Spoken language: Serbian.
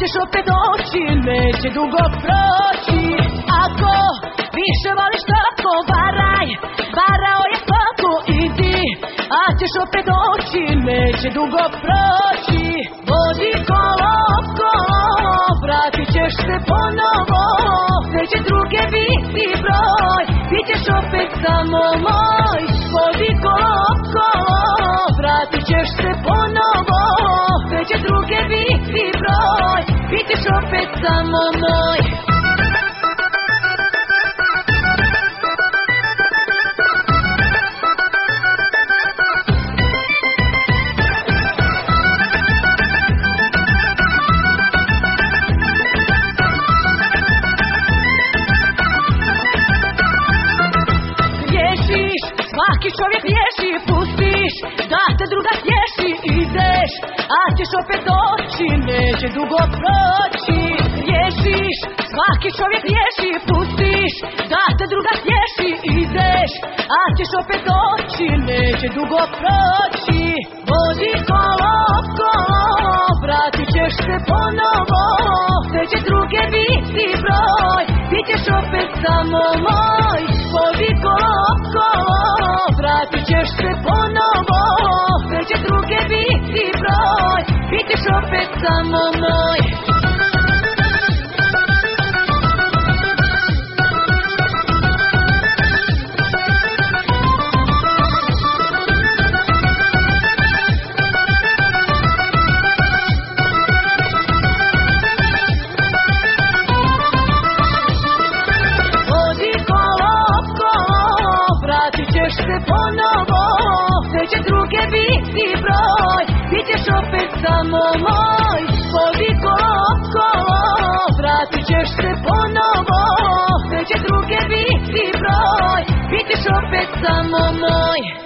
ćeš opet doći, neće dugo proći. Ako više voliš tako, varao je svako, idi, a ćeš opet doći, neće dugo proći. Vodi kolo, vratit ćeš se ponovo, sve će druge biti broj, bit ćeš opet samo moj. Vodi kolo, vratit ćeš se ponovo, sve će druge biti broj, bit ćeš opet samo moj. Svaki čovjek riješi, pustiš da te druga sješi, ideš, a ćeš opet doći, neće dugo proći. Riješiš, svaki čovjek riješi, pustiš da te druga sješi, ideš, a ćeš opet doći, neće dugo proći. Vodi kolo, vratit ćeš se ponovo, sve će druge biti broj, bit ćeš opet samo moj. Vodi kolo, vratit ćeš se ponovo, sve će druge biti broj, bit ćeš opet samo moj. Se ponovo, sve će druge biti broj, bit ćeš opet samo moj. Vodi kolo, vratit ćeš se ponovo, sve će druge biti broj, bit ćeš opet samo moj.